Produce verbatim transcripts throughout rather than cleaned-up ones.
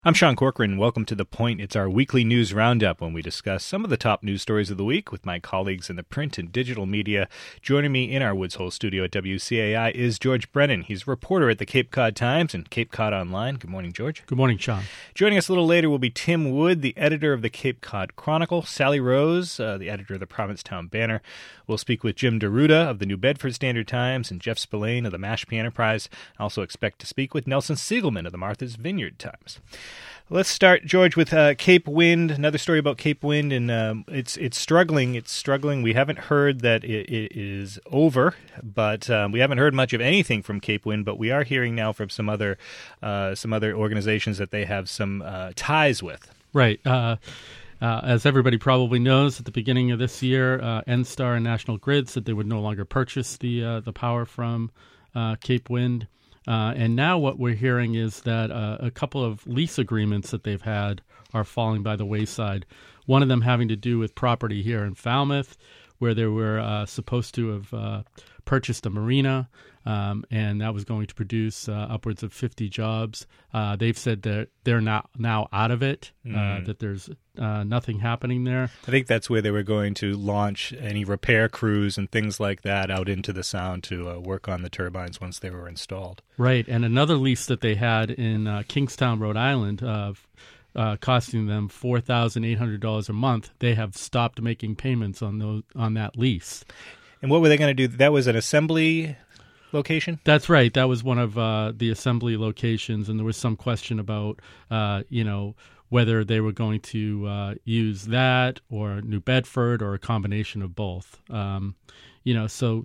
I'm Sean Corcoran. Welcome to The Point. It's our weekly news roundup when we discuss some of the top news stories of the week with my colleagues in the print and digital media. Joining me in our Woods Hole studio at W C A I is George Brennan. He's a reporter at the Cape Cod Times and Cape Cod Online. Good morning, George. Good morning, Sean. Joining us a little later will be Tim Wood, the editor of the Cape Cod Chronicle, Sally Rose, uh, the editor of the Provincetown Banner. We'll speak with Jim Deruta of the New Bedford Standard Times and Jeff Spillane of the Mashpee Enterprise. I also expect to speak with Nelson Siegelman of the Martha's Vineyard Times. Let's start, George, with uh, Cape Wind. Another story about Cape Wind, and um, it's it's struggling. It's struggling. We haven't heard that it, it is over, but um, we haven't heard much of anything from Cape Wind. But we are hearing now from some other uh, some other organizations that they have some uh, ties with. Right. Uh, uh, as everybody probably knows, at the beginning of this year, uh, NSTAR and National Grid said they would no longer purchase the uh, the power from uh, Cape Wind. Uh, and now what we're hearing is that uh, a couple of lease agreements that they've had are falling by the wayside. One of them having to do with property here in Falmouth, where they were uh, supposed to have uh, purchased a marina, um, and that was going to produce uh, upwards of fifty jobs. Uh, they've said that they're not now out of it, mm. uh, that there's uh, nothing happening there. I think that's where they were going to launch any repair crews and things like that out into the Sound to uh, work on the turbines once they were installed. Right, and another lease that they had in uh, Kingstown, Rhode Island, uh, uh, costing them four thousand eight hundred dollars a month, they have stopped making payments on those on that lease. And what were they going to do? That was an assembly location? That's right. That was one of uh, the assembly locations, and there was some question about, uh, you know, whether they were going to uh, use that or New Bedford or a combination of both. Um, you know, so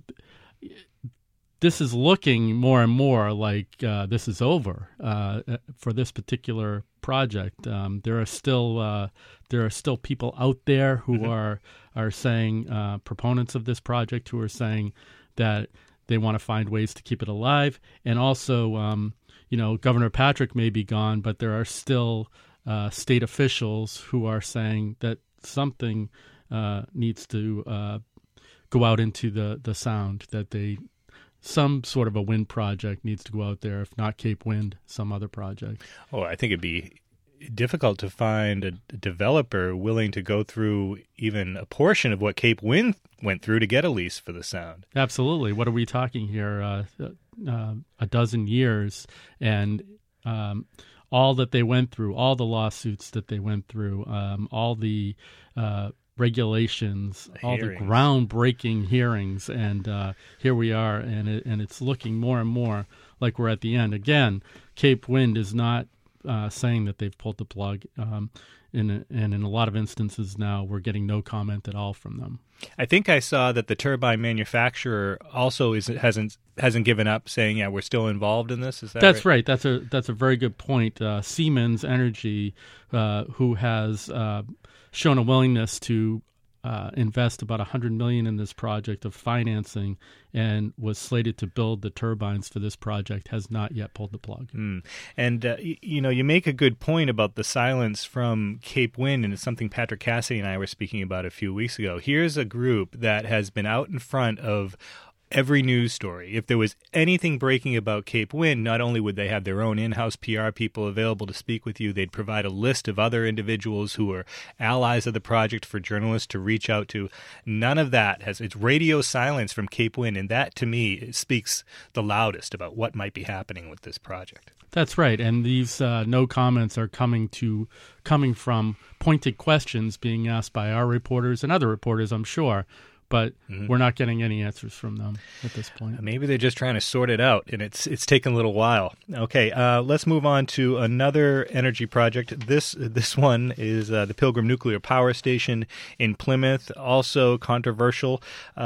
this is looking more and more like uh, this is over uh, for this particular project. Um, there are still uh, there are still people out there who mm-hmm. are are saying uh, proponents of this project who are saying that they want to find ways to keep it alive, and also um, you know Governor Patrick may be gone, but there are still uh, state officials who are saying that something uh, needs to uh, go out into the the Sound, that they. Some sort of a wind project needs to go out there, if not Cape Wind, some other project. Oh, I think it'd be difficult to find a developer willing to go through even a portion of what Cape Wind went through to get a lease for the Sound. Absolutely. What are we talking here? Uh, uh, a dozen years, and um, all that they went through, all the lawsuits that they went through, um, all the uh, regulations, the all hearings. the groundbreaking hearings, and uh, here we are, and it, and it's looking more and more like we're at the end. Again, Cape Wind is not uh, saying that they've pulled the plug, um, in, and in a lot of instances now we're getting no comment at all from them. I think I saw that the turbine manufacturer also is hasn't hasn't given up, saying, "Yeah, we're still involved in this." Is that that's right? right? That's a that's a very good point. Uh, Siemens Energy, uh, who has uh, shown a willingness to uh, invest about one hundred million dollars in this project of financing and was slated to build the turbines for this project, has not yet pulled the plug. Mm. And, uh, you, you know, you make a good point about the silence from Cape Wind, and it's something Patrick Cassidy and I were speaking about a few weeks ago. Here's a group that has been out in front of every news story. If there was anything breaking about Cape Wind, not only would they have their own in-house P R people available to speak with you, they'd provide a list of other individuals who are allies of the project for journalists to reach out to. None of that has, it's radio silence from Cape Wind, and that, to me, speaks the loudest about what might be happening with this project. That's right, and these uh, no comments are coming to coming from pointed questions being asked by our reporters and other reporters, I'm sure, but mm-hmm. we're not getting any answers from them at this point. Maybe they're just trying to sort it out, and it's it's taken a little while. Okay, uh, let's move on to another energy project. This this one is uh, the Pilgrim Nuclear Power Station in Plymouth, also controversial.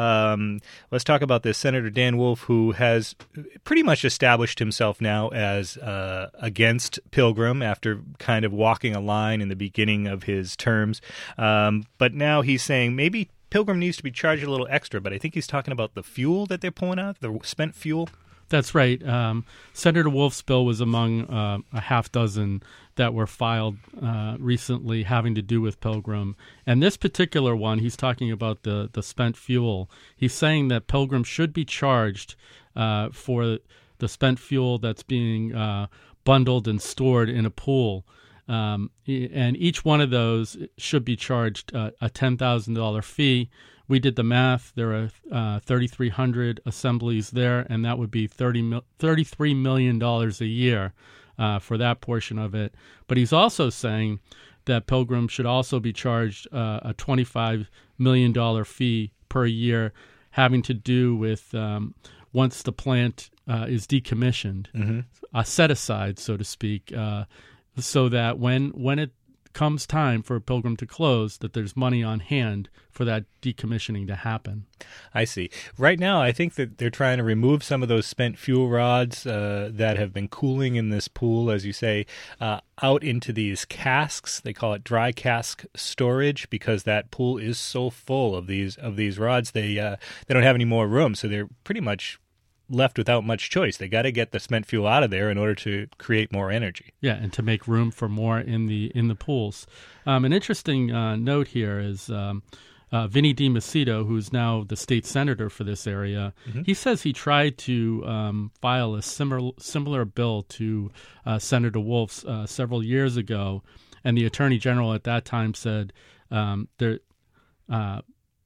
Um, let's talk about this. Senator Dan Wolf, who has pretty much established himself now as uh, against Pilgrim after kind of walking a line in the beginning of his terms. Um, but now he's saying maybe Pilgrim needs to be charged a little extra, but I think he's talking about the fuel that they're pulling out, the spent fuel. That's right. Um, Senator Wolf's bill was among uh, a half dozen that were filed uh, recently having to do with Pilgrim. And this particular one, he's talking about the, the spent fuel. He's saying that Pilgrim should be charged uh, for the spent fuel that's being uh, bundled and stored in a pool. Um, and each one of those should be charged uh, a ten thousand dollars fee. We did the math. There are uh, thirty-three hundred assemblies there, and that would be thirty-three million dollars a year uh, for that portion of it. But he's also saying that pilgrims should also be charged uh, a twenty-five million dollars fee per year, having to do with um, once the plant uh, is decommissioned, mm-hmm. a set-aside, so to speak, uh, so that when when it comes time for a pilgrim to close, that there's money on hand for that decommissioning to happen. I see. Right now, I think that they're trying to remove some of those spent fuel rods uh, that have been cooling in this pool, as you say, uh, out into these casks. They call it dry cask storage because that pool is so full of these of these rods. They uh, they don't have any more room, so they're pretty much left without much choice. They got to get the spent fuel out of there in order to create more energy. Yeah, and to make room for more in the in the pools. Um, an interesting uh, note here is um, uh, Vinny DiMacedo, who's now the state senator for this area. Mm-hmm. He says he tried to um, file a similar similar bill to uh, Senator Wolf's uh, several years ago, and the Attorney General at that time said um, there uh,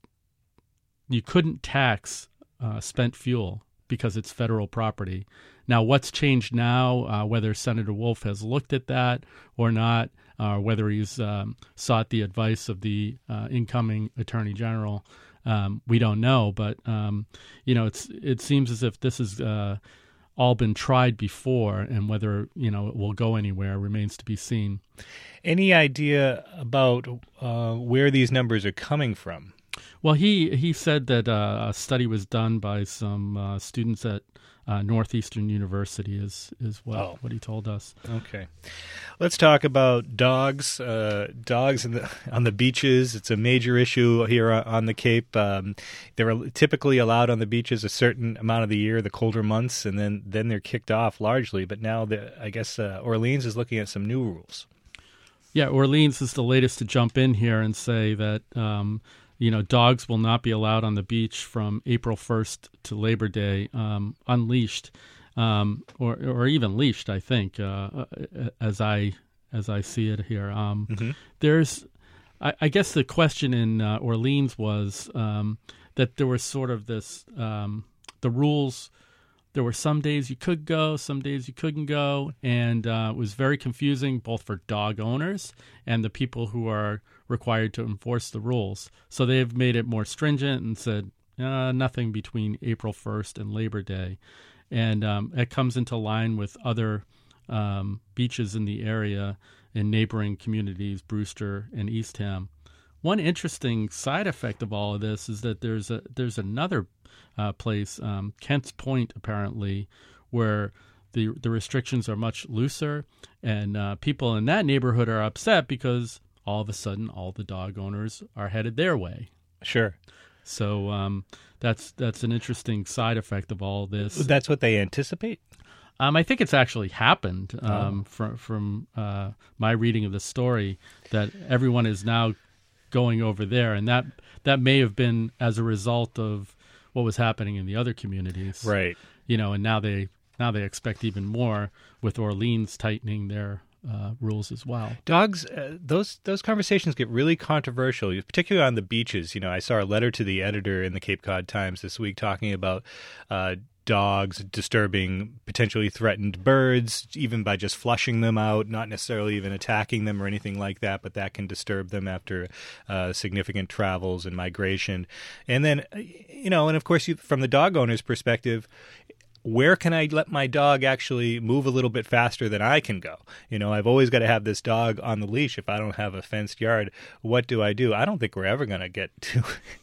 you couldn't tax uh, spent fuel because it's federal property. Now, what's changed now, uh, whether Senator Wolf has looked at that or not, or uh, whether he's um, sought the advice of the uh, incoming Attorney General, um, we don't know. But, um, you know, it's it seems as if this has uh, all been tried before, and whether, you know, it will go anywhere remains to be seen. Any idea about uh, where these numbers are coming from? Well, he, he said that uh, a study was done by some uh, students at uh, Northeastern University is is what, oh. what he told us. Okay. Let's talk about dogs. Uh, dogs in the, on the beaches. It's a major issue here on the Cape. Um, they're typically allowed on the beaches a certain amount of the year, the colder months, and then, then they're kicked off largely. But now the, I guess uh, Orleans is looking at some new rules. Yeah, Orleans is the latest to jump in here and say that um, you know, dogs will not be allowed on the beach from April first to Labor Day, um, unleashed, um, or or even leashed. I think, uh, as I as I see it here, um, mm-hmm. there's, I, I guess, the question in uh, Orleans was um, that there was sort of this um, the rules. There were some days you could go, some days you couldn't go, and uh, it was very confusing both for dog owners and the people who are required to enforce the rules. So they've made it more stringent and said uh, nothing between April first and Labor Day. And um, it comes into line with other um, beaches in the area in neighboring communities, Brewster and Eastham. One interesting side effect of all of this is that there's a there's another uh, place, um, Kent's Point, apparently, where the the restrictions are much looser, and uh, people in that neighborhood are upset because all of a sudden all the dog owners are headed their way. Sure. So um, that's that's an interesting side effect of all this. That's what they anticipate? Um, I think it's actually happened um, oh. from from uh, my reading of the story, that everyone is now going over there, and that that may have been as a result of what was happening in the other communities, right? You know, and now they now they expect even more with Orleans tightening their uh, rules as well. Dogs, uh, those those conversations get really controversial, particularly on the beaches. You know, I saw a letter to the editor in the Cape Cod Times this week talking about Uh, dogs disturbing potentially threatened birds, even by just flushing them out, not necessarily even attacking them or anything like that, but that can disturb them after uh, significant travels and migration. And then, you know, and of course, you, from the dog owner's perspective, where can I let my dog actually move a little bit faster than I can go? You know, I've always got to have this dog on the leash. If I don't have a fenced yard, what do I do? I don't think we're ever going to get to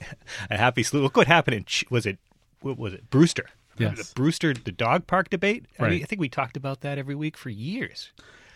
a happy sleep. Look what happened in, was it, what was it, Brewster? Yes. The Brewster, the dog park debate. Right. I, mean, I think we talked about that every week for years.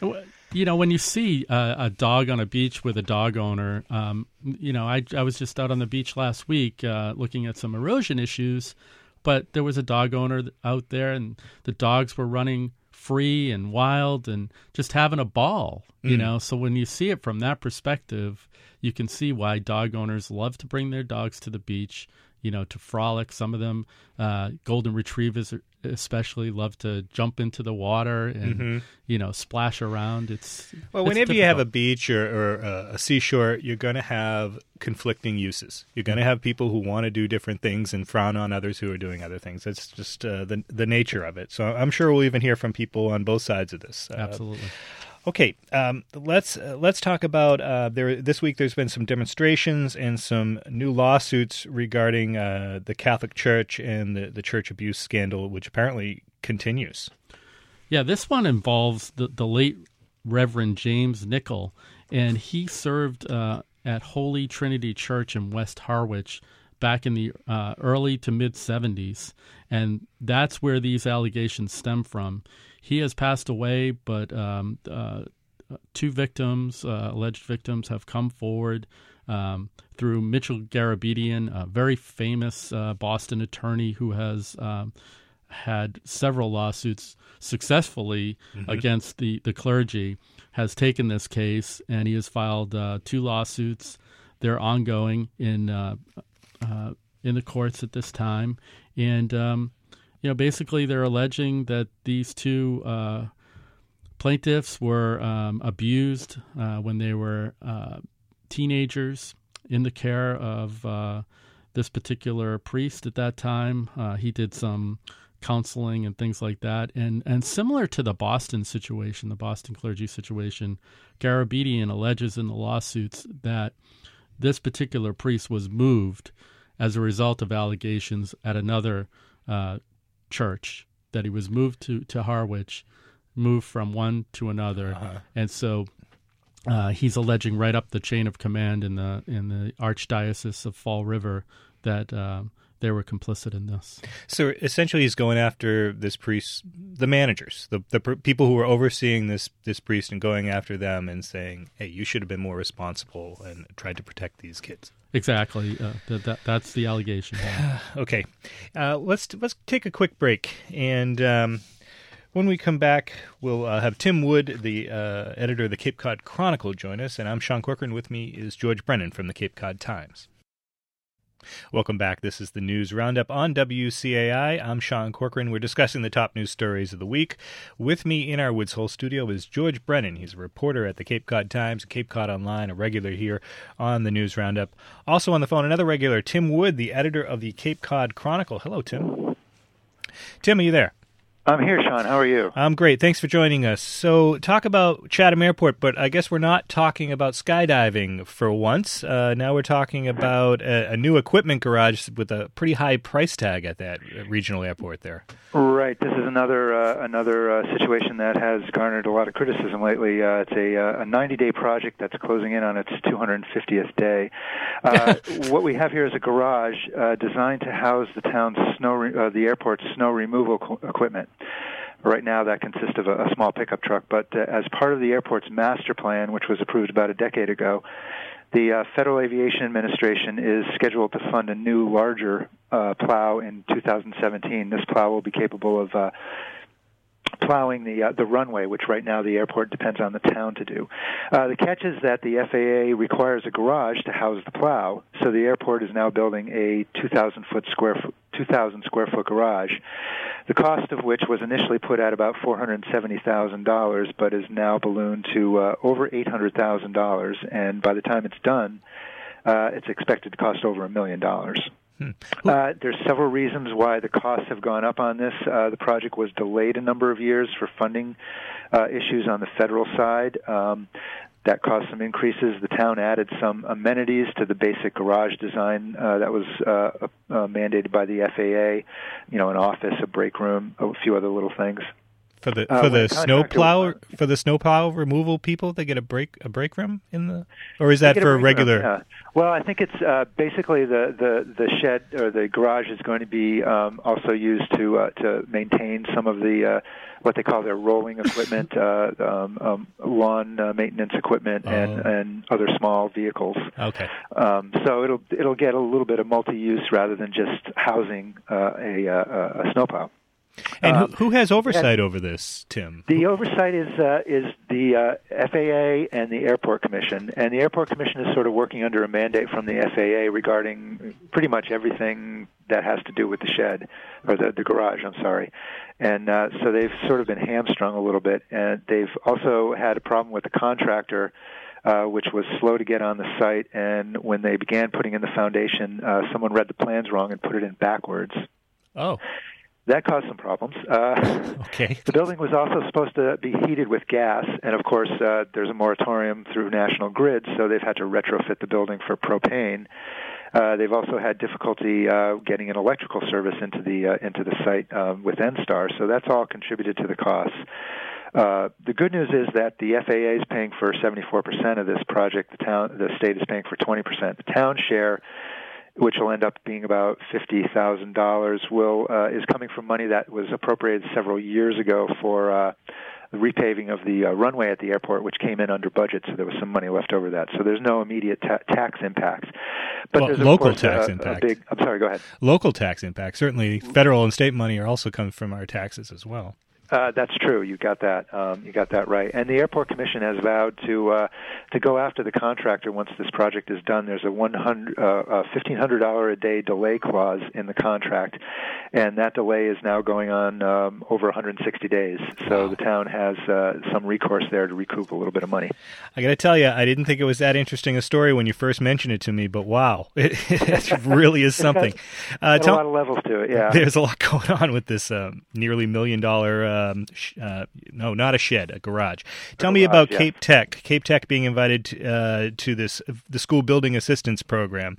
You know, when you see a, a dog on a beach with a dog owner, um, you know, I, I was just out on the beach last week uh, looking at some erosion issues, but there was a dog owner out there, and the dogs were running free and wild and just having a ball, you mm. know. So when you see it from that perspective, you can see why dog owners love to bring their dogs to the beach, you know, to frolic. Some of them, uh, golden retrievers are, especially love to jump into the water and Mm-hmm. you know splash around. It's Well, it's whenever you have a difficult. beach or, or uh, a seashore, you're going to have conflicting uses. You're going to have people who want to do different things and frown on others who are doing other things. That's just uh, the the nature of it. So I'm sure we'll even hear from people on both sides of this. Uh, Absolutely. Okay, um, let's uh, let's talk about uh, there. This week, there's been some demonstrations and some new lawsuits regarding uh, the Catholic Church and the, the church abuse scandal, which apparently continues. Yeah, this one involves the, the late Reverend James Nickel, and he served uh, at Holy Trinity Church in West Harwich back in the uh, early to mid seventies, and that's where these allegations stem from. He has passed away, but um, uh, two victims, uh, alleged victims, have come forward um, through Mitchell Garabedian, a very famous uh, Boston attorney who has um, had several lawsuits successfully mm-hmm. against the, the clergy, has taken this case, and he has filed uh, two lawsuits. They're ongoing in uh, uh, in the courts at this time, and um, you know, basically, they're alleging that these two uh, plaintiffs were um, abused uh, when they were uh, teenagers in the care of uh, this particular priest at that time. Uh, he did some counseling and things like that. And, and similar to the Boston situation, the Boston clergy situation, Garabedian alleges in the lawsuits that this particular priest was moved as a result of allegations at another uh church, that he was moved to, to Harwich, moved from one to another. Uh-huh. And so uh, he's alleging right up the chain of command in the in the Archdiocese of Fall River that um, they were complicit in this. So essentially he's going after this priest, the managers, the the pr- people who were overseeing this, this priest, and going after them and saying, hey, you should have been more responsible and tried to protect these kids. Exactly. Uh, that, that that's the allegation. Okay, uh, let's let's take a quick break, and um, when we come back, we'll uh, have Tim Wood, the uh, editor of the Cape Cod Chronicle, join us, and I'm Sean Corcoran. With me is George Brennan from the Cape Cod Times. Welcome back. This is the News Roundup on W C A I. I'm Sean Corcoran. We're discussing the top news stories of the week. With me in our Woods Hole studio is George Brennan. He's a reporter at the Cape Cod Times, Cape Cod Online, a regular here on the News Roundup. Also on the phone, another regular, Tim Wood, the editor of the Cape Cod Chronicle. Hello, Tim. Tim, are you there? I'm here, Sean. How are you? I'm great. Thanks for joining us. So talk about Chatham Airport, but I guess we're not talking about skydiving for once. Uh, now we're talking about a, a new equipment garage with a pretty high price tag at that regional airport there. Right. This is another uh, another uh, situation that has garnered a lot of criticism lately. Uh, it's a, uh, a ninety-day project that's closing in on its two hundred fiftieth day. Uh, what we have here is a garage uh, designed to house the town's snow, re- uh, the airport's snow removal co- equipment. Right now, that consists of a, a small pickup truck, but uh, as part of the airport's master plan, which was approved about a decade ago, the uh, Federal Aviation Administration is scheduled to fund a new, larger uh, plow in two thousand seventeen. This plow will be capable of uh, plowing the uh, the runway, which right now the airport depends on the town to do. Uh, the catch is that the F A A requires a garage to house the plow, so the airport is now building a two thousand foot square foot, two thousand square foot garage, the cost of which was initially put at about four hundred seventy thousand dollars, but is now ballooned to uh, over eight hundred thousand dollars, and by the time it's done, uh, it's expected to cost over a million dollars. Hmm. Uh, there's several reasons why the costs have gone up on this. Uh, the project was delayed a number of years for funding uh, issues on the federal side. Um, that caused some increases. The town added some amenities to the basic garage design uh, that was uh, uh, mandated by the F A A, you know, an office, a break room, a few other little things. For the Uh, for when the the snow contractor- plow for the snow plow removal people, they get a break a break room in the, or is that Get a for break room, regular? yeah. Well, I think it's uh, basically the, the, the shed or the garage is going to be um, also used to uh, to maintain some of the uh, what they call their rolling equipment, uh, um, um, lawn uh, maintenance equipment, and, Oh. and other small vehicles. Okay. Um, so it'll it'll get a little bit of multi-use rather than just housing uh, a, a, a snowplow. And Um, who, who has oversight over this, Tim? The oversight is uh, is the uh, F A A and the Airport Commission, and the Airport Commission is sort of working under a mandate from the F A A regarding pretty much everything that has to do with the shed, or the, the garage, I'm sorry. And uh, so they've sort of been hamstrung a little bit. And they've also had a problem with the contractor, uh, which was slow to get on the site. And when they began putting in the foundation, uh, someone read the plans wrong and put it in backwards. Oh. That caused some problems. Uh, okay. The building was also supposed to be heated with gas, and of course, uh, there's a moratorium through National Grid, so they've had to retrofit the building for propane. Uh, they've also had difficulty uh, getting an electrical service into the uh, into the site um, with N-Star, so that's all contributed to the costs. Uh, the good news is that the F A A is paying for seventy-four percent of this project. The town, the state is paying for twenty percent. The town share, which will end up being about fifty thousand dollars, will uh, is coming from money that was appropriated several years ago for uh, the repaving of the uh, runway at the airport, which came in under budget, so there was some money left over that. So there's no immediate ta- tax impact. But well, there's, local of course, tax a, impact. A big, I'm sorry, go ahead. Local tax impact. Certainly federal and state money are also coming from our taxes as well. Uh, that's true. You got that. Um, you got that right. And the Airport Commission has vowed to uh, to go after the contractor once this project is done. There's a one hundred, uh, uh, fifteen hundred dollars a day delay clause in the contract, and that delay is now going on um, over one hundred sixty days. So wow. the town has uh, some recourse there to recoup a little bit of money. I got to tell you, I didn't think it was that interesting a story when you first mentioned it to me, but wow, it, it really is something. Uh, tell, a lot of levels to it. Yeah, there's a lot going on with this uh, nearly million dollar. Um, sh- uh, no, not a shed, a garage. Tell a me garage, about yes. Cape Tech. Cape Tech being invited to, uh, to this the school building assistance program.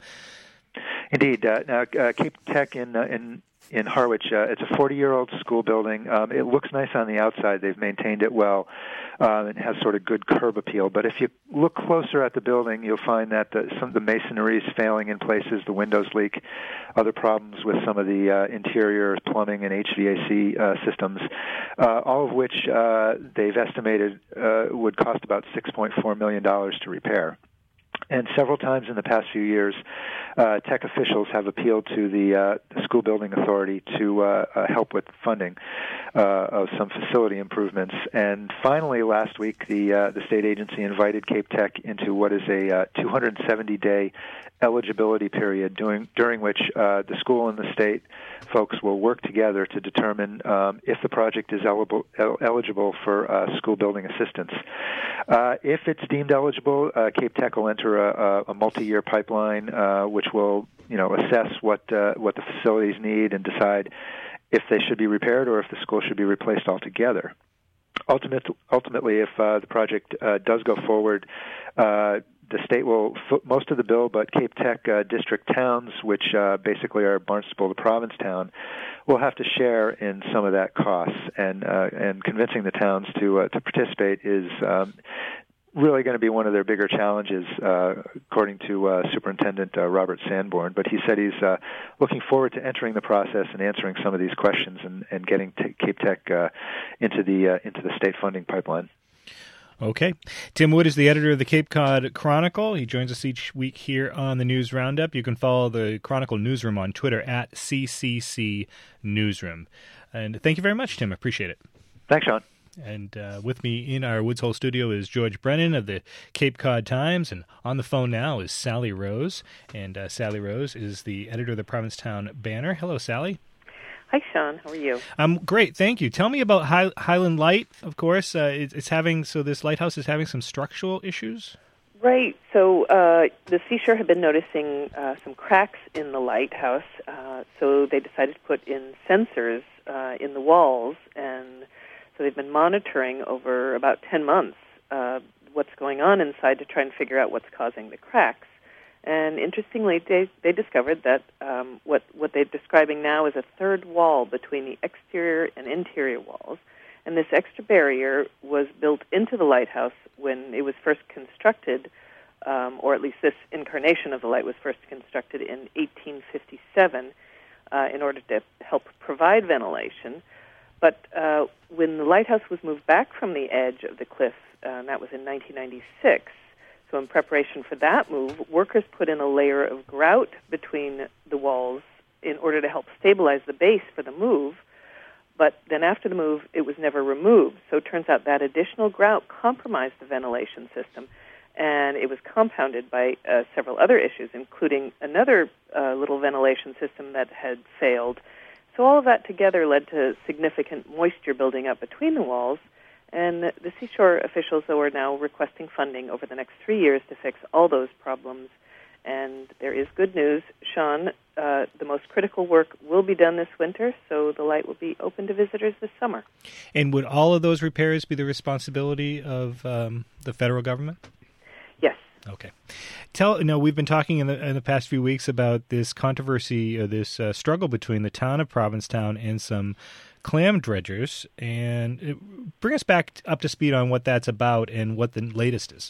Indeed. Uh, now, uh, Cape Tech in uh, in in Harwich, uh, it's a forty-year-old school building. Um, it looks nice on the outside. They've maintained it well. Uh, it has sort of good curb appeal. But if you look closer at the building, you'll find that the, some of the masonry is failing in places. The windows leak. Other problems with some of the uh, interior plumbing and H V A C uh, systems, uh, all of which uh, they've estimated uh, would cost about six point four million dollars to repair. And several times in the past few years, uh, tech officials have appealed to the, uh, the school building authority to uh, uh, help with funding uh, of some facility improvements. And finally, last week, the uh, the state agency invited Cape Tech into what is a uh, two hundred seventy day eligibility period, during during which uh, the school and the state folks will work together to determine um, if the project is eligible el- eligible for uh, school building assistance. Uh, if it's deemed eligible, uh, Cape Tech will enter a, a, a multi-year pipeline, uh, which will, you know, assess what uh, what the facilities need and decide if they should be repaired or if the school should be replaced altogether. Ultimate, ultimately, if uh, the project uh, does go forward, uh, the state will foot most of the bill, but Cape Tech uh, district towns, which uh, basically are Barnstable, the province town, will have to share in some of that costs. And uh, and convincing the towns to uh, to participate is um, really going to be one of their bigger challenges, uh, according to uh, Superintendent uh, Robert Sanborn. But he said he's uh, looking forward to entering the process and answering some of these questions and, and getting t- Cape Tech uh, into the uh, into the state funding pipeline. Okay. Tim Wood is the editor of the Cape Cod Chronicle. He joins us each week here on the News Roundup. You can follow the Chronicle Newsroom on Twitter at C C C Newsroom. And thank you very much, Tim. I appreciate it. Thanks, Sean. And uh, with me in our Woods Hole studio is George Brennan of the Cape Cod Times. And on the phone now is Sally Rose. And uh, Sally Rose is the editor of the Provincetown Banner. Hello, Sally. Hi, Sean. How are you? I'm great, thank you. Tell me about High, Highland Light. Of course, uh, it, it's having so this lighthouse is having some structural issues. Right. So uh, the Seashore had been noticing uh, some cracks in the lighthouse, uh, so they decided to put in sensors uh, in the walls, and so they've been monitoring over about ten months uh, what's going on inside to try and figure out what's causing the cracks. And interestingly, they, they discovered that um, what, what they're describing now is a third wall between the exterior and interior walls. And this extra barrier was built into the lighthouse when it was first constructed, um, or at least this incarnation of the light was first constructed in eighteen fifty-seven uh, in order to help provide ventilation. But uh, when the lighthouse was moved back from the edge of the cliff, uh, and that was in nineteen ninety-six, so in preparation for that move, workers put in a layer of grout between the walls in order to help stabilize the base for the move. But then after the move, it was never removed. So it turns out that additional grout compromised the ventilation system. and it was compounded by uh, several other issues, including another uh, little ventilation system that had failed. So all of that together led to significant moisture building up between the walls, and the seashore officials, though, are now requesting funding over the next three years to fix all those problems. And there is good news, Sean. Uh, the most critical work will be done this winter, so the light will be open to visitors this summer. And would all of those repairs be the responsibility of um, the federal government? Yes. Okay. Tell no. We've been talking in the in the past few weeks about this controversy, or this uh, struggle between the town of Provincetown and some clam dredgers, and it, bring us back up to speed on what that's about and what the latest is.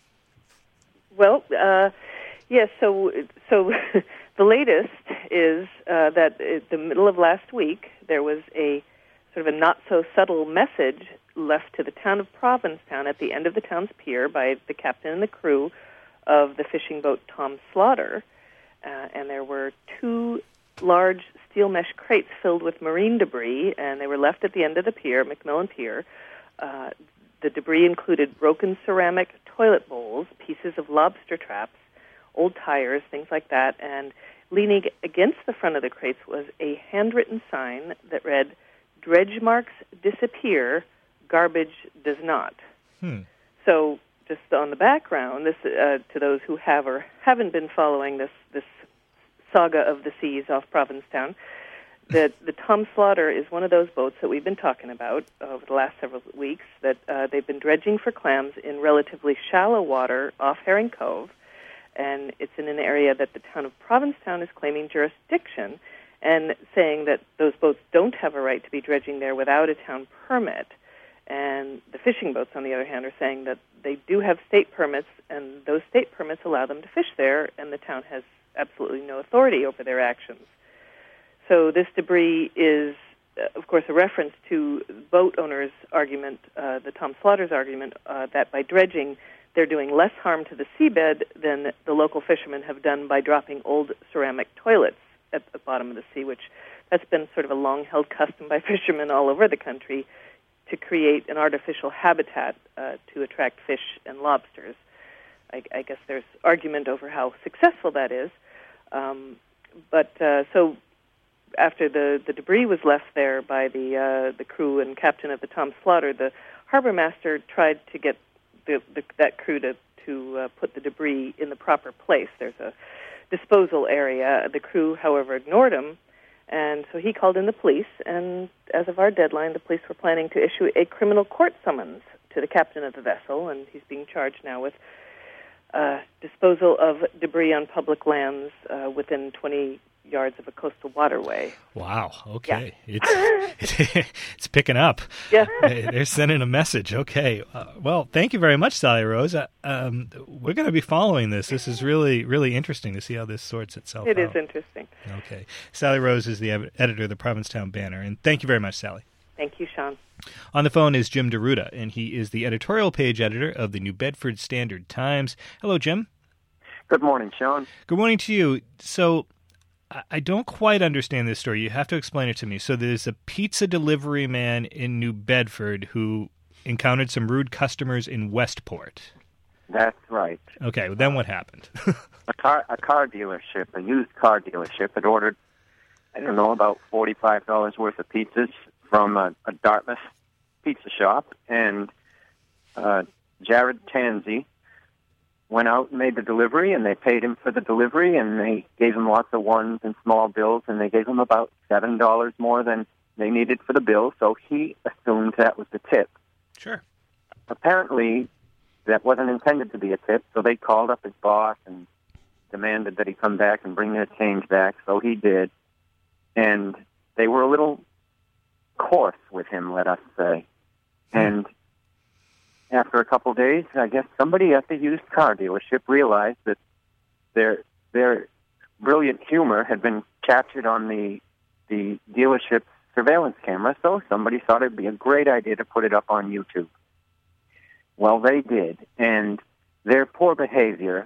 Well. Uh, Yes, so so the latest is uh, that in the middle of last week there was a sort of a not-so-subtle message left to the town of Provincetown at the end of the town's pier by the captain and the crew of the fishing boat Tom Slaughter, uh, and there were two large steel mesh crates filled with marine debris, and they were left at the end of the pier, McMillan Pier. Uh, the debris included broken ceramic toilet bowls, pieces of lobster traps, old tires, things like that, and leaning against the front of the crates was a handwritten sign that read, "Dredge marks disappear, garbage does not." Hmm. So just on the background, this uh, to those who have or haven't been following this, this saga of the seas off Provincetown, that the Tom Slaughter is one of those boats that we've been talking about over the last several weeks, that uh, they've been dredging for clams in relatively shallow water off Herring Cove, and it's in an area that the town of Provincetown is claiming jurisdiction and saying that those boats don't have a right to be dredging there without a town permit. And the fishing boats, on the other hand, are saying that they do have state permits, and those state permits allow them to fish there, and the town has absolutely no authority over their actions. So this debris is, uh, of course, a reference to boat owners' argument, uh, the Tom Slaughter's argument, uh, that by dredging, they're doing less harm to the seabed than the local fishermen have done by dropping old ceramic toilets at the bottom of the sea, which that's been sort of a long-held custom by fishermen all over the country to create an artificial habitat uh, to attract fish and lobsters. I, I guess there's argument over how successful that is. Um, but uh, so after the, the debris was left there by the uh, the crew and captain of the Tom Slaughter, the harbor master tried to get The, the, that crew to, to uh, put the debris in the proper place. There's a disposal area. The crew, however, ignored him, and so he called in the police, and as of our deadline, the police were planning to issue a criminal court summons to the captain of the vessel, and he's being charged now with uh, disposal of debris on public lands uh, within twenty yards of a coastal waterway. Wow. Okay. Yeah. It's it's picking up. Yeah. They're sending a message. Okay. Uh, well, thank you very much, Sally Rose. Uh, um, we're going to be following this. This is really, really interesting to see how this sorts itself it out. It is interesting. Okay. Sally Rose is the ed- editor of the Provincetown Banner, and thank you very much, Sally. Thank you, Sean. On the phone is Jim DeRuda, and he is the editorial page editor of the New Bedford Standard Times. Hello, Jim. Good morning, Sean. Good morning to you. So, I don't quite understand this story. You have to explain it to me. So there's a pizza delivery man in New Bedford who encountered some rude customers in Westport. That's right. Okay, well, then what happened? a car a car dealership, a used car dealership, had ordered, I don't know, about forty-five dollars worth of pizzas from a, a Dartmouth pizza shop, and uh, Jared Tansey went out and made the delivery, and they paid him for the delivery, and they gave him lots of ones and small bills, and they gave him about seven dollars more than they needed for the bill, so he assumed that was the tip. Sure. Apparently, that wasn't intended to be a tip, so they called up his boss and demanded that he come back and bring their change back, so he did. And they were a little coarse with him, let us say. And after a couple of days, I guess somebody at the used car dealership realized that their their brilliant humor had been captured on the the dealership's surveillance camera, so somebody thought it'd be a great idea to put it up on YouTube. Well, they did, and their poor behavior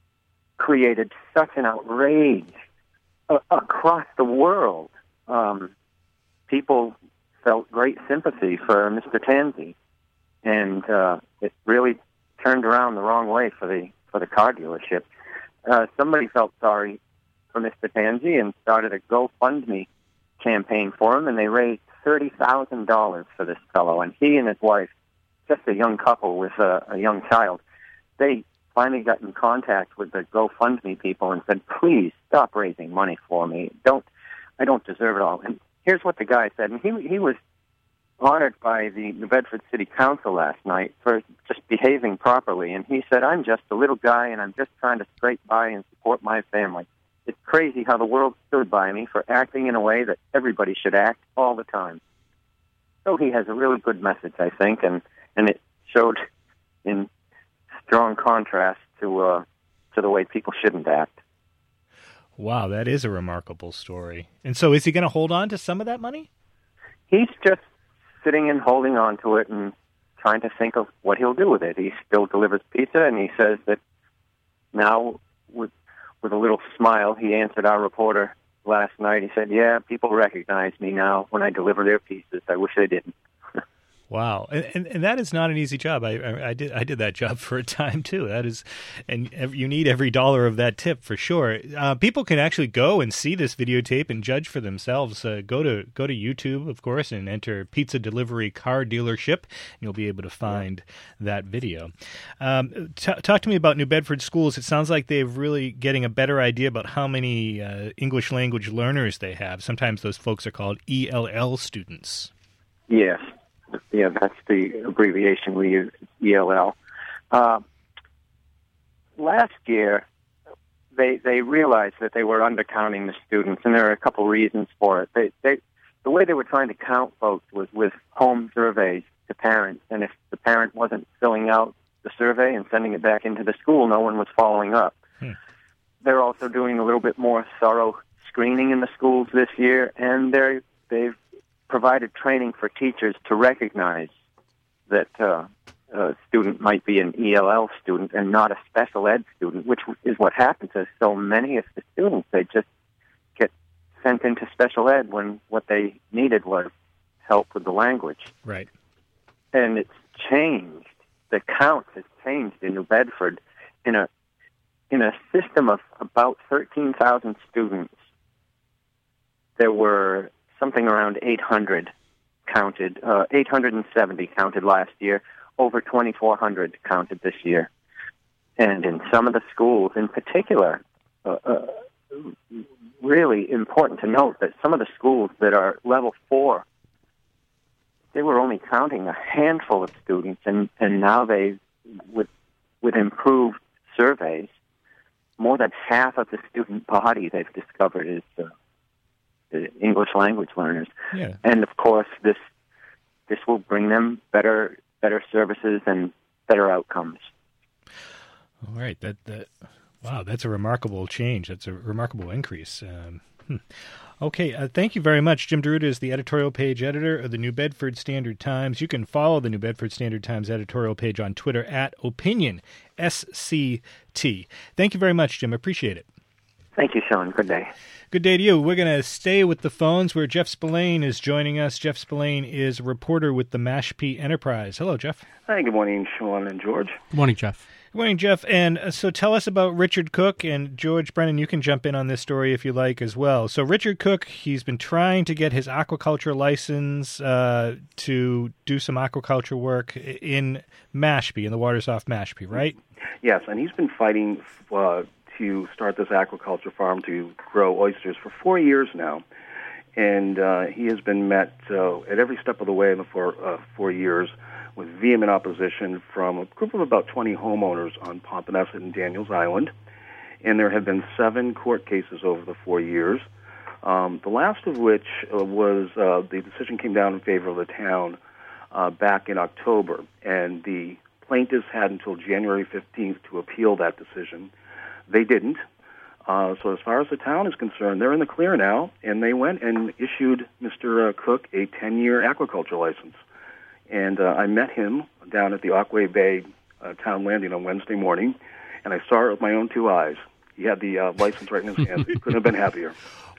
created such an outrage uh, across the world. Um, people felt great sympathy for Mister Tansey. And uh, it really turned around the wrong way for the for the car dealership. Uh, somebody felt sorry for Mister Tanzi and started a GoFundMe campaign for him, and they raised thirty thousand dollars for this fellow. And he and his wife, just a young couple with a, a young child, they finally got in contact with the GoFundMe people and said, "Please stop raising money for me. Don't, I don't deserve it all." And here's what the guy said, and he he was honored by the New Bedford City Council last night for just behaving properly. And he said, "I'm just a little guy, and I'm just trying to scrape by and support my family. It's crazy how the world stood by me for acting in a way that everybody should act all the time." So he has a really good message, I think, and, and it showed in strong contrast to uh, to the way people shouldn't act. Wow, that is a remarkable story. And so is he going to hold on to some of that money? He's just sitting and holding on to it and trying to think of what he'll do with it. He still delivers pizza, and he says that now, with with a little smile, he answered our reporter last night. He said, "Yeah, people recognize me now when I deliver their pizzas. I wish they didn't." Wow, and, and and that is not an easy job. I, I I did I did that job for a time too. That is, and you need every dollar of that tip for sure. Uh, people can actually go and see this videotape and judge for themselves. Uh, go to go to YouTube, of course, and enter "pizza delivery car dealership," and you'll be able to find that video. Um, t- talk to me about New Bedford schools. It sounds like they're really getting a better idea about how many uh, English language learners they have. Sometimes those folks are called E L L students. Yes. Yeah, that's the abbreviation we use, E L L. Uh, last year, they they realized that they were undercounting the students, and there are a couple reasons for it. They, they, the way they were trying to count folks was with home surveys to parents, and if the parent wasn't filling out the survey and sending it back into the school, no one was following up. Hmm. They're also doing a little bit more thorough screening in the schools this year, and they're, they've provided training for teachers to recognize that uh, a student might be an E L L student and not a special ed student, which is what happens to so many of the students. They just get sent into special ed when what they needed was help with the language. Right. And it's changed. The count has changed in New Bedford in a in a system of about thirteen thousand students. There were something around eight hundred counted, uh, eight hundred seventy counted last year, over twenty-four hundred counted this year. And in some of the schools in particular, uh, uh, really important to note that some of the schools that are level four, they were only counting a handful of students, and, and now they, with, with improved surveys, more than half of the student body they've discovered is uh, English language learners. Yeah. And of course, this this will bring them better better services and better outcomes. All right. That that wow, that's a remarkable change. That's a remarkable increase. Um, hmm. Okay, uh, thank you very much. Jim DeRuda is the editorial page editor of the New Bedford Standard Times. You can follow the New Bedford Standard Times editorial page on Twitter at Opinion S C T. Thank you very much, Jim. Appreciate it. Thank you, Sean. Good day. Good day to you. We're going to stay with the phones where Jeff Spillane is joining us. Jeff Spillane is a reporter with the Mashpee Enterprise. Hello, Jeff. Hi, good morning, Sean and George. Good morning, Jeff. Good morning, Jeff. And uh, so tell us about Richard Cook, and George Brennan, you can jump in on this story if you like as well. So Richard Cook, he's been trying to get his aquaculture license uh, to do some aquaculture work in Mashpee, in the waters off Mashpee, right? Yes, and he's been fighting uh, to start this aquaculture farm to grow oysters for four years now. And uh, he has been met uh, at every step of the way in the four, uh, four years with vehement opposition from a group of about twenty homeowners on Pompanesett and Daniels Island. And there have been seven court cases over the four years, um, the last of which uh, was uh, the decision came down in favor of the town uh, back in October. And the plaintiffs had until January fifteenth to appeal that decision. They didn't. Uh, so as far as the town is concerned, they're in the clear now, and they went and issued Mister Uh, Cook a ten-year aquaculture license. And uh, I met him down at the Aquay Bay uh, town landing on Wednesday morning, and I saw it with my own two eyes. He had the uh, license right in his hand. He couldn't have been happier.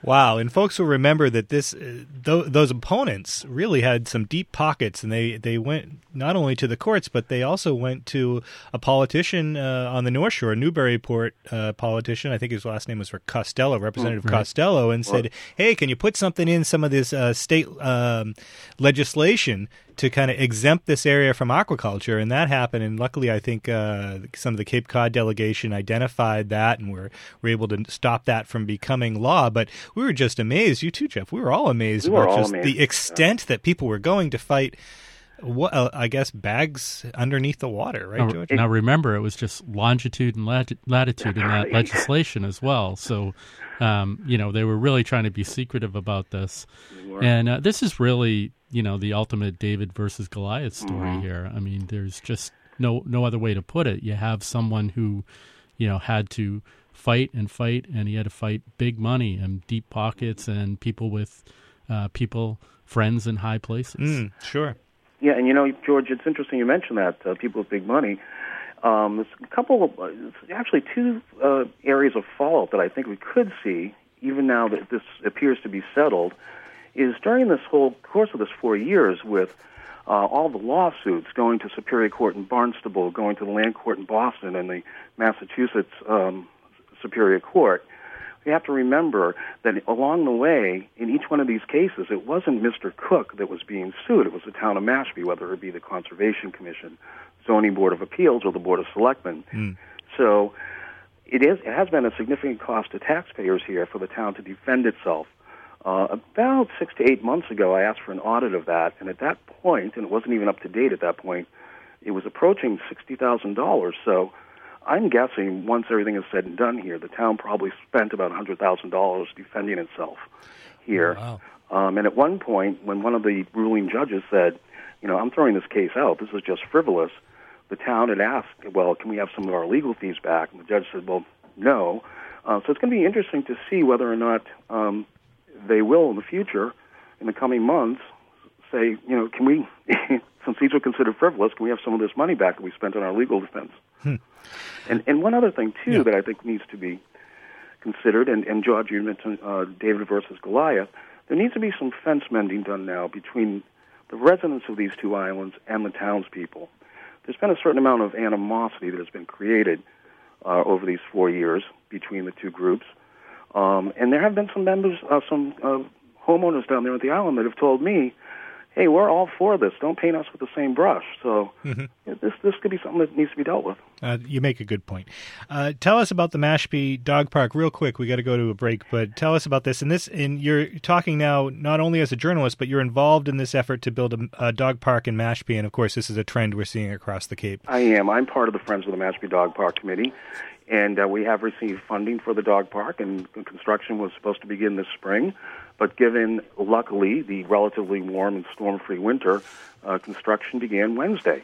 Wow, and folks will remember that this uh, th- those opponents really had some deep pockets, and they, they went not only to the courts, but they also went to a politician uh, on the North Shore, a Newburyport uh, politician, I think his last name was Costello, Representative right. Costello, and said, hey, can you put something in some of this uh, state um, legislation to kind of exempt this area from aquaculture? And that happened, and luckily I think uh, some of the Cape Cod delegation identified that, and were, were able to stop that from becoming law. But we were just amazed, you too, Jeff, we were all amazed we were about all just amazed. the extent yeah. that people were going to fight, what uh, I guess, bags underneath the water, right, now, George? Now remember, it was just longitude and lat- latitude in that legislation as well. So, um, you know, they were really trying to be secretive about this. And uh, this is really, you know, the ultimate David versus Goliath story mm-hmm. here. I mean, there's just no no other way to put it. You have someone who, you know, had to fight and fight, and he had to fight big money and deep pockets and people with uh, people, friends in high places. Mm, sure. Yeah, and you know, George, it's interesting you mentioned that, uh, people with big money. Um, there's a couple of, uh, actually two uh, areas of fallout that I think we could see, even now that this appears to be settled, is during this whole course of this four years with uh, all the lawsuits going to Superior Court in Barnstable, going to the Land Court in Boston, and the Massachusetts um, Superior Court, we have to remember that along the way, in each one of these cases, it wasn't Mister Cook that was being sued. It was the town of Mashpee, whether it be the Conservation Commission, Zoning Board of Appeals, or the Board of Selectmen. Mm. So it is it has been a significant cost to taxpayers here for the town to defend itself. Uh, about six to eight months ago, I asked for an audit of that, and at that point, and it wasn't even up to date at that point, it was approaching sixty thousand dollars. So I'm guessing once everything is said and done here, the town probably spent about one hundred thousand dollars defending itself here. Wow. Um, and at one point, when one of the ruling judges said, you know, I'm throwing this case out, this is just frivolous, the town had asked, well, can we have some of our legal fees back? And the judge said, well, no. Uh, so it's going to be interesting to see whether or not um, they will in the future, in the coming months, say, you know, can we, since these are considered frivolous, can we have some of this money back that we spent on our legal defense? Hmm. And and one other thing, too, yeah. that I think needs to be considered, and, and George, you mentioned uh, David versus Goliath, there needs to be some fence mending done now between the residents of these two islands and the townspeople. There's been a certain amount of animosity that has been created uh, over these four years between the two groups. Um, and there have been some members, uh, some uh, homeowners down there at the island that have told me, hey, we're all for this. Don't paint us with the same brush. So mm-hmm. this this could be something that needs to be dealt with. Uh, you make a good point. Uh, tell us about the Mashpee Dog Park real quick. We got to go to a break, but tell us about this. And this, and you're talking now not only as a journalist, but you're involved in this effort to build a, a dog park in Mashpee. And of course, this is a trend we're seeing across the Cape. I am. I'm part of the Friends of the Mashpee Dog Park Committee, and uh, we have received funding for the dog park, and construction was supposed to begin this spring. But given, luckily, the relatively warm and storm-free winter, uh, construction began Wednesday.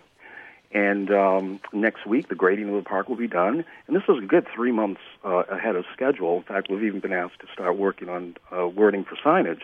And um, next week, the grading of the park will be done. And this is a good three months uh, ahead of schedule. In fact, we've even been asked to start working on uh, wording for signage.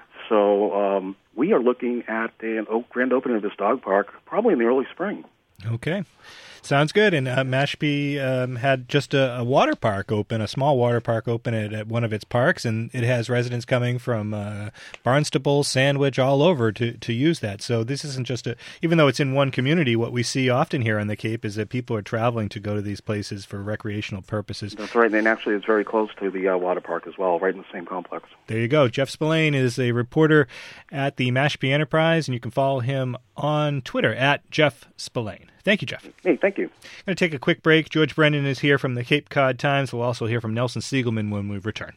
So um, we are looking at an grand opening of this dog park probably in the early spring. Okay. Sounds good. And uh, Mashpee um, had just a, a water park open, a small water park open at, at one of its parks, and it has residents coming from uh, Barnstable, Sandwich, all over to, to use that. So this isn't just a, even though it's in one community, what we see often here on the Cape is that people are traveling to go to these places for recreational purposes. That's right, and actually it's very close to the uh, water park as well, right in the same complex. There you go. Jeff Spillane is a reporter at the Mashpee Enterprise, and you can follow him on Twitter at Jeff Spillane. Thank you, Jeff. Hey, thank you. I'm going to take a quick break. George Brennan is here from the Cape Cod Times. We'll also hear from Nelson Siegelman when we return.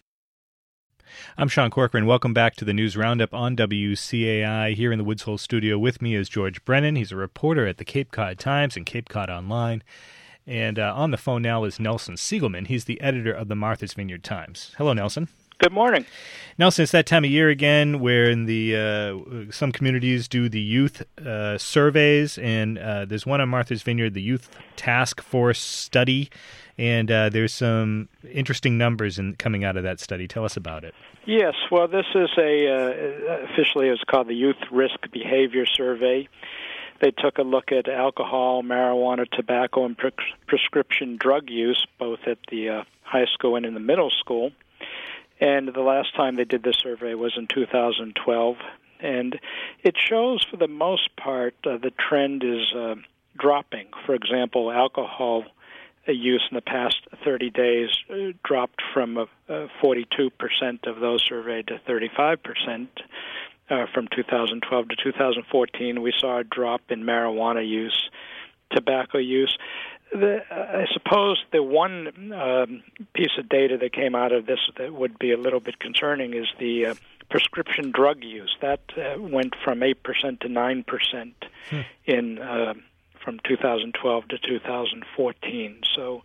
I'm Sean Corcoran. Welcome back to the News Roundup on W C A I. Here in the Woods Hole studio with me is George Brennan. He's a reporter at the Cape Cod Times and Cape Cod Online. And uh, on the phone now is Nelson Siegelman. He's the editor of the Martha's Vineyard Times. Hello, Nelson. Good morning. Nelson, it's that time of year again where in the uh, some communities do the youth uh, surveys, and uh, there's one on Martha's Vineyard, the Youth Task Force Study, and uh, there's some interesting numbers in, coming out of that study. Tell us about it. Yes, well, this is a uh, officially it's called the Youth Risk Behavior Survey. They took a look at alcohol, marijuana, tobacco, and pre- prescription drug use, both at the uh, high school and in the middle school. and the last time they did this survey was in two thousand twelve. And it shows, for the most part, uh, the trend is uh, dropping. For example, alcohol use in the past thirty days uh, dropped from uh, uh, forty-two percent of those surveyed to thirty-five percent. Uh, from two thousand twelve to two thousand fourteen, we saw a drop in marijuana use, tobacco use. The, uh, I suppose the one um, piece of data that came out of this that would be a little bit concerning is the uh, prescription drug use. That uh, went from eight percent to nine percent hmm. in uh, from two thousand twelve to two thousand fourteen. So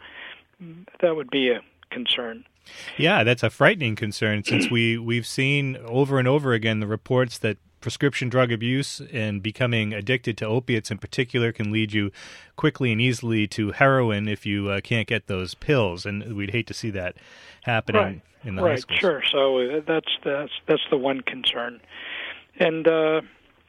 that would be a concern. Yeah, that's a frightening concern, since we, we've seen over and over again the reports that prescription drug abuse and becoming addicted to opiates in particular can lead you quickly and easily to heroin if you uh, can't get those pills, and we'd hate to see that happening right. in the right. high schools. Sure, so uh, that's, that's, that's the one concern. And, uh,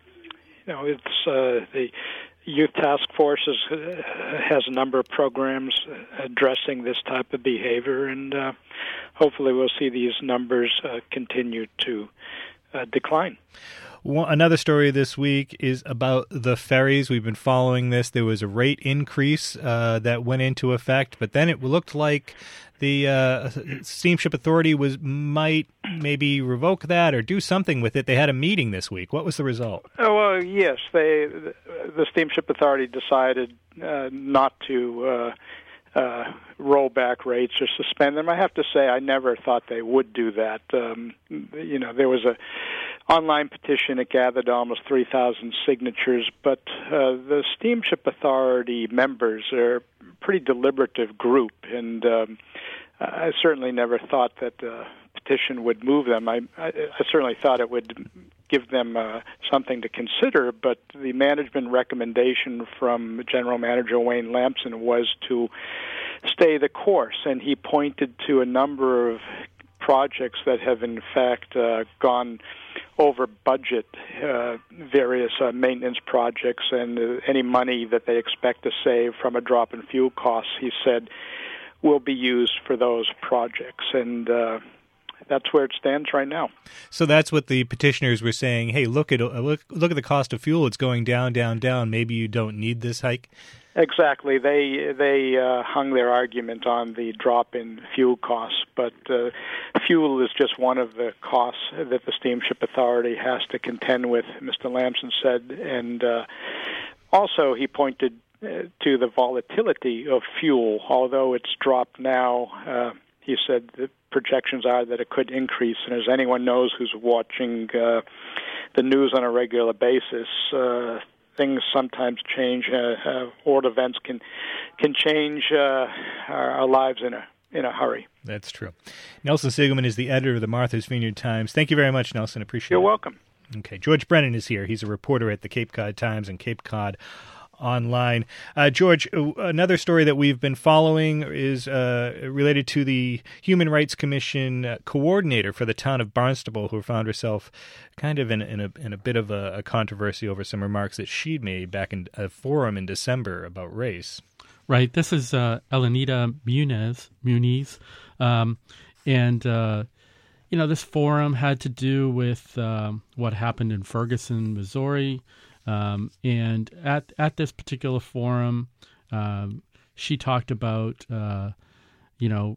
you know, it's uh, the Youth Task Force is, uh, has a number of programs addressing this type of behavior, and uh, hopefully we'll see these numbers uh, continue to uh, decline. One, another story this week is about the ferries. We've been following this. There was a rate increase uh, that went into effect, but then it looked like the uh, Steamship Authority was might maybe revoke that or do something with it. They had a meeting this week. What was the result? Oh, well, yes. They, the Steamship Authority decided uh, not to uh, uh, roll back rates or suspend them. I have to say I never thought they would do that. Um, you know, there was a online petition. It gathered almost three thousand signatures, but uh, the Steamship Authority members are a pretty deliberative group, and um, I certainly never thought that the petition would move them. I, I, I certainly thought it would give them uh, something to consider, but the management recommendation from General Manager Wayne Lamson was to stay the course, and he pointed to a number of projects that have in fact uh, gone over budget, uh, various uh, maintenance projects, and uh, any money that they expect to save from a drop in fuel costs, he said, will be used for those projects. And uh, that's where it stands right now. So that's what the petitioners were saying. Hey, look at look, look at the cost of fuel. It's going down, down, down. Maybe you don't need this hike. Exactly. They they uh, hung their argument on the drop in fuel costs, but uh, fuel is just one of the costs that the Steamship Authority has to contend with, Mister Lamson said. And uh, also he pointed uh, to the volatility of fuel. Although it's dropped now, uh, he said the projections are that it could increase. And as anyone knows who's watching uh, the news on a regular basis, uh, things sometimes change. Uh, uh, world events can can change uh, our, our lives in a in a hurry. That's true. Nelson Sigelman is the editor of the Martha's Vineyard Times. Thank you very much, Nelson. Appreciate You're it. You're welcome. Okay, George Brennan is here. He's a reporter at the Cape Cod Times and Cape Cod Online. Uh, George, another story that we've been following is uh, related to the Human Rights Commission uh, coordinator for the town of Barnstable, who found herself kind of in, in, a, in a bit of a, a controversy over some remarks that she'd made back in a forum in December about race. Right. This is uh, Elenita Muniz, Muniz. Um, and, uh, you know, this forum had to do with um, what happened in Ferguson, Missouri. Um, and at at this particular forum, um, she talked about, uh, you know,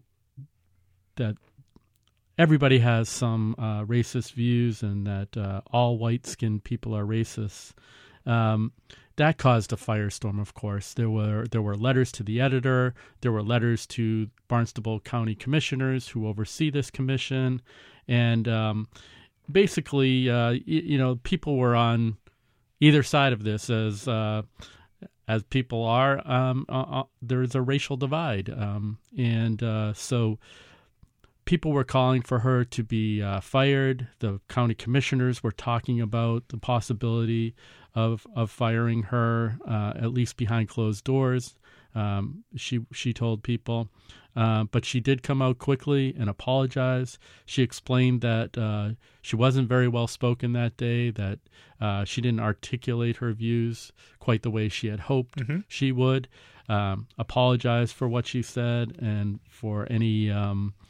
that everybody has some uh, racist views and that uh, all white-skinned people are racist. Um, that caused a firestorm, of course. There were there were letters to the editor. There were letters to Barnstable County commissioners who oversee this commission. And um, basically, uh, y- you know, people were on either side of this, as uh, as people are. Um, uh, uh, there's a racial divide, um, and uh, so people were calling for her to be uh, fired. The county commissioners were talking about the possibility of of firing her, uh, at least behind closed doors. Um, she she told people, uh, but she did come out quickly and apologize. She explained that uh, she wasn't very well spoken that day, that uh, she didn't articulate her views quite the way she had hoped mm-hmm. she would. Um, apologize for what she said and for any um,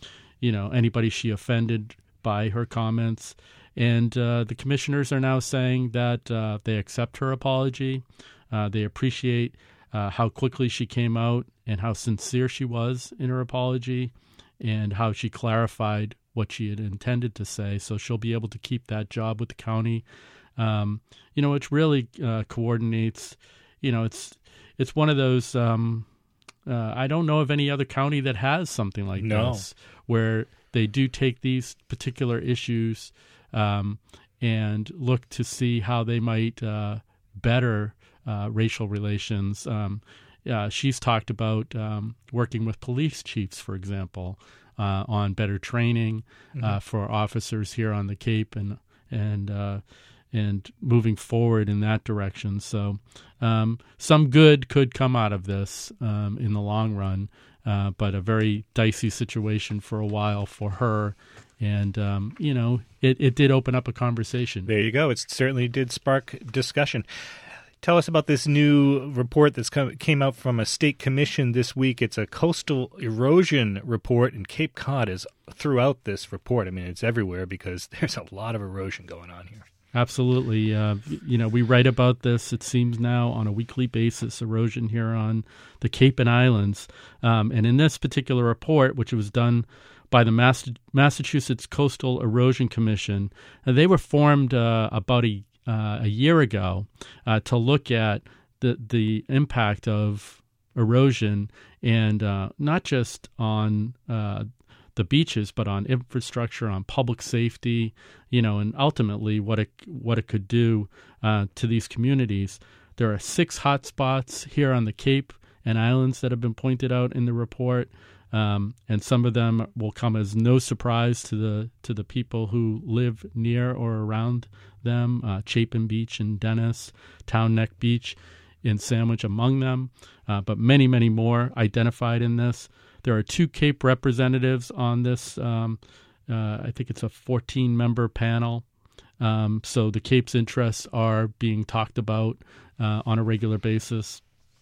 you know, anybody she offended by her comments. And uh, the commissioners are now saying that uh, they accept her apology. Uh, they appreciate uh, how quickly she came out and how sincere she was in her apology and how she clarified what she had intended to say. So she'll be able to keep that job with the county. Um, you know, it really uh, coordinates, you know, it's it's one of those, um, uh, I don't know of any other county that has something like no. this, where they do take these particular issues um, and look to see how they might uh, better uh, racial relations. Um, uh, she's talked about um, working with police chiefs, for example, uh, on better training mm-hmm. uh, for officers here on the Cape and and uh, and moving forward in that direction. So um, some good could come out of this um, in the long run, uh, but a very dicey situation for a while for her. And, um, you know, it, it did open up a conversation. There you go. It certainly did spark discussion. Tell us about this new report that's come, came out from a state commission this week. It's a coastal erosion report, and Cape Cod is throughout this report. I mean, it's everywhere because there's a lot of erosion going on here. Absolutely. Uh, you know, we write about this, it seems now, on a weekly basis, erosion here on the Cape and Islands. Um, and in this particular report, which was done by the Mass- Massachusetts Coastal Erosion Commission, uh, they were formed uh, about a, uh, a year ago uh, to look at the, the impact of erosion and uh, not just on uh the beaches, but on infrastructure, on public safety, you know, and ultimately what it what it could do uh, to these communities. There are six hot spots here on the Cape and Islands that have been pointed out in the report, um, and some of them will come as no surprise to the to the people who live near or around them. Uh, Chapin Beach and Dennis, Town Neck Beach in Sandwich among them, uh, but many, many more identified in this. There are two Cape representatives on this. Um, uh, I think it's a fourteen-member panel. Um, so the Cape's interests are being talked about uh, on a regular basis.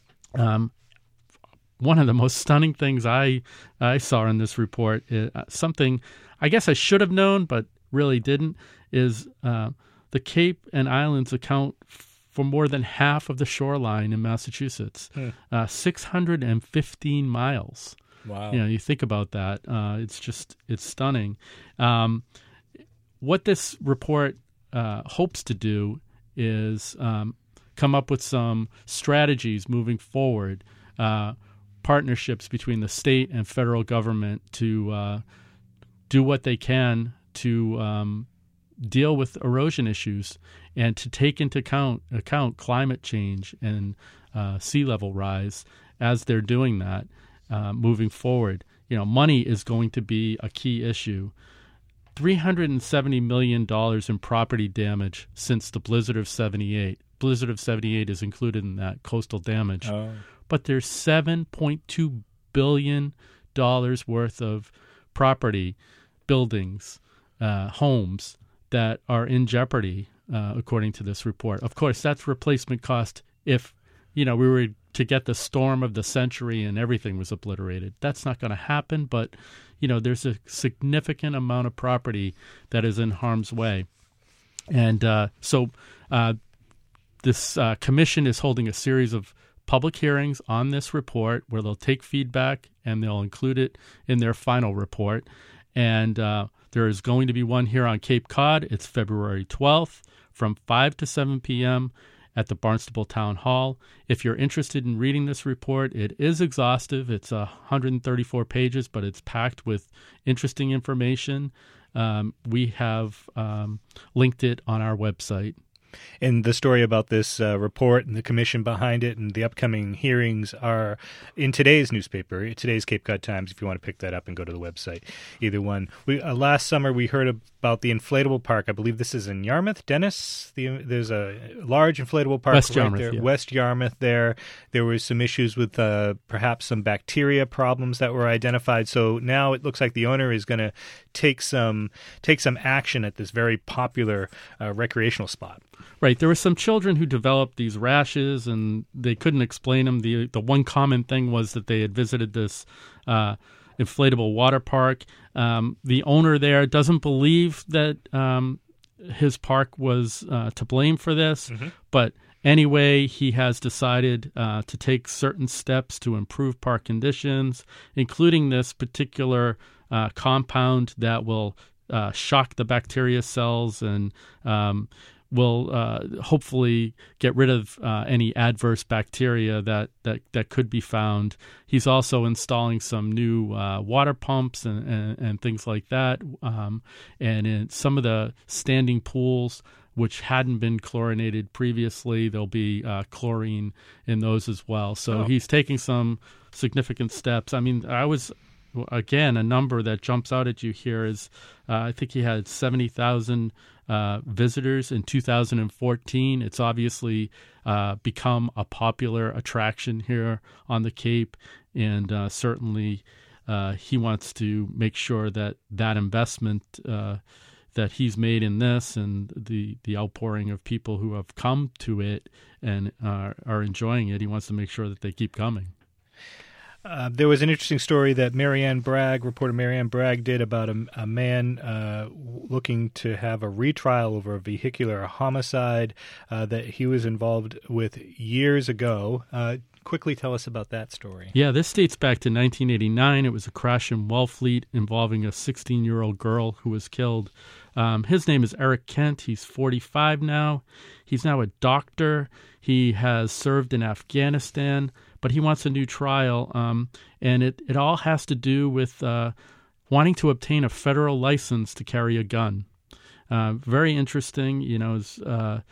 Um, one of the most stunning things I I saw in this report, is, uh, something I guess I should have known but really didn't, is uh, the Cape and Islands account for more than half of the shoreline in Massachusetts, hmm. uh, six hundred fifteen miles. Wow. You know, you think about that. Uh, it's just, it's stunning. Um, what this report uh, hopes to do is um, come up with some strategies moving forward, uh, partnerships between the state and federal government to uh, do what they can to um, deal with erosion issues and to take into account, account climate change and uh, sea level rise as they're doing that. Uh, moving forward, you know, money is going to be a key issue. three hundred seventy million dollars in property damage since the blizzard of seventy-eight. Blizzard of seventy-eight is included in that coastal damage. Oh. But there's seven point two billion dollars worth of property, buildings, uh, homes that are in jeopardy, uh, according to this report. Of course, that's replacement cost if, you know, we were to get the storm of the century and everything was obliterated. That's not going to happen, but, you know, there's a significant amount of property that is in harm's way. And uh, so uh, this uh, commission is holding a series of public hearings on this report where they'll take feedback and they'll include it in their final report. And uh, there is going to be one here on Cape Cod. It's February twelfth from five to seven p.m., at the Barnstable Town Hall. If you're interested in reading this report, it is exhaustive. It's one hundred thirty-four pages, but it's packed with interesting information. Um, we have um, linked it on our website. And the story about this uh, report and the commission behind it and the upcoming hearings are in today's newspaper, today's Cape Cod Times, if you want to pick that up and go to the website. Either one. We uh, last summer we heard about the inflatable park. I believe this is in Yarmouth, Dennis. The, there's a large inflatable park West right Yarmouth, there. Yeah. West Yarmouth there. There were some issues with uh, perhaps some bacteria problems that were identified. So now it looks like the owner is going to take some take some action at this very popular uh, recreational spot. Right. There were some children who developed these rashes, and they couldn't explain them. The the one common thing was that they had visited this uh, inflatable water park. Um, the owner there doesn't believe that um, his park was uh, to blame for this, mm-hmm. but anyway, he has decided uh, to take certain steps to improve park conditions, including this particular uh, compound that will uh, shock the bacteria cells and um, will uh, hopefully get rid of uh, any adverse bacteria that, that, that could be found. He's also installing some new uh, water pumps and, and, and things like that. Um, and in some of the standing pools, which hadn't been chlorinated previously, there'll be uh, chlorine in those as well. So oh. he's taking some significant steps. I mean, I was, again, a number that jumps out at you here is uh, I think he had seventy thousand uh, visitors in two thousand fourteen. It's obviously uh, become a popular attraction here on the Cape, and uh, certainly uh, he wants to make sure that that investment uh, that he's made in this and the, the outpouring of people who have come to it and uh, are enjoying it, he wants to make sure that they keep coming. Uh, there was an interesting story that Marianne Bragg, reporter Marianne Bragg, did about a, a man uh, looking to have a retrial over a vehicular homicide uh, that he was involved with years ago. Uh, quickly tell us about that story. Yeah, this dates back to nineteen eighty-nine. It was a crash in Wellfleet involving a sixteen-year-old girl who was killed. Um, his name is Eric Kent. He's forty-five now. He's now a doctor. He has served in Afghanistan, but he wants a new trial, um, and it, it all has to do with uh, wanting to obtain a federal license to carry a gun. Uh, very interesting. You know, uh,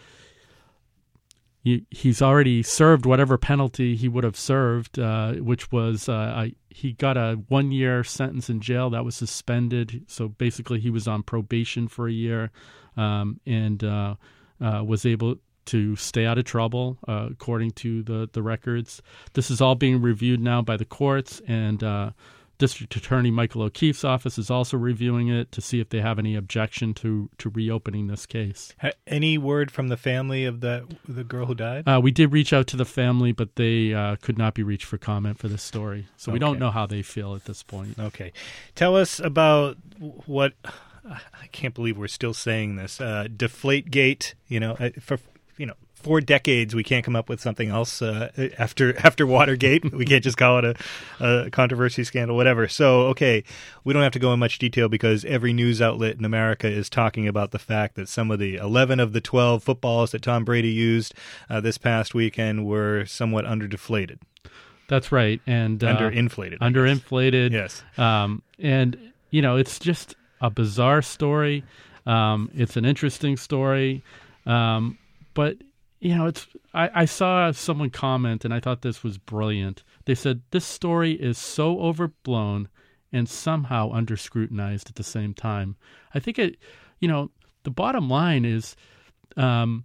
he, he's already served whatever penalty he would have served, uh, which was uh, I, he got a one-year sentence in jail that was suspended. So basically he was on probation for a year um, and uh, uh, was able to stay out of trouble, uh, according to the, the records. This is all being reviewed now by the courts, and uh, District Attorney Michael O'Keefe's office is also reviewing it to see if they have any objection to, to reopening this case. Any word from the family of the the girl who died? Uh, we did reach out to the family, but they uh, could not be reached for comment for this story. So okay. We don't know how they feel at this point. Okay. Tell us about what, I can't believe we're still saying this, uh, Deflategate, you know, for... You know, for decades we can't come up with something else uh, after after Watergate. We can't just call it a, a controversy, scandal, whatever. So, okay, we don't have to go in much detail because every news outlet in America is talking about the fact that some of the eleven of the twelve footballs that Tom Brady used uh, this past weekend were somewhat underdeflated. That's right, and uh, underinflated. Underinflated. Yes, um, and you know, it's just a bizarre story. Um, it's an interesting story. Um, But, you know, it's I, I saw someone comment, and I thought this was brilliant. They said, this story is so overblown and somehow under-scrutinized at the same time. I think, it, you know, the bottom line is um,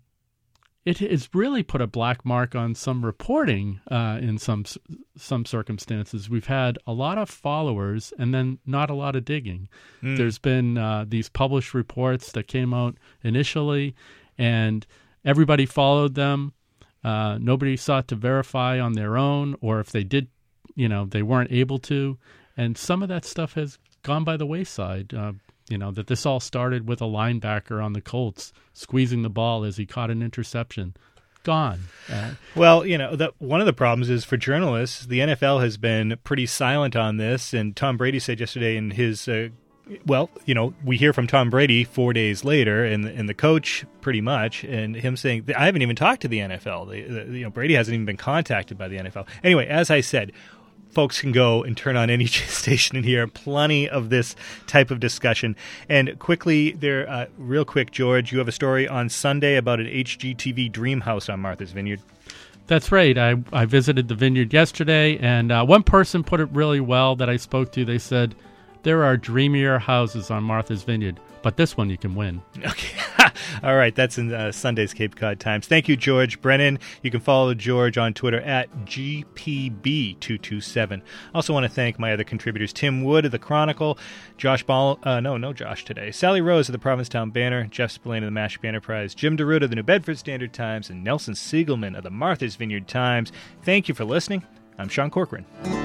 it has really put a black mark on some reporting uh, in some some circumstances. We've had a lot of followers and then not a lot of digging. Mm. There's been uh, these published reports that came out initially, and everybody followed them. Uh, nobody sought to verify on their own, or if they did, you know, they weren't able to. And some of that stuff has gone by the wayside. Uh, you know, that this all started with a linebacker on the Colts squeezing the ball as he caught an interception. Gone. Uh, well, you know, the, one of the problems is for journalists, the N F L has been pretty silent on this. And Tom Brady said yesterday in his uh, Well, you know, we hear from Tom Brady four days later, and and the coach pretty much, and him saying, "I haven't even talked to the N F L. The, the, you know, Brady hasn't even been contacted by the N F L." Anyway, as I said, folks can go and turn on any station and hear plenty of this type of discussion. And quickly, there, uh, real quick, George, you have a story on Sunday about an H G T V dream house on Martha's Vineyard. That's right. I, I visited the vineyard yesterday, and uh, one person put it really well that I spoke to. They said, there are dreamier houses on Martha's Vineyard, but this one you can win. Okay. All right. That's in uh, Sunday's Cape Cod Times. Thank you, George Brennan. You can follow George on Twitter at G P B two two seven. Also want to thank my other contributors, Tim Wood of the Chronicle, Josh Ball, uh, no, no Josh today, Sally Rose of the Provincetown Banner, Jeff Spillane of the Mashpee Enterprise, Jim DeRuda of the New Bedford Standard Times, and Nelson Siegelman of the Martha's Vineyard Times. Thank you for listening. I'm Sean Corcoran.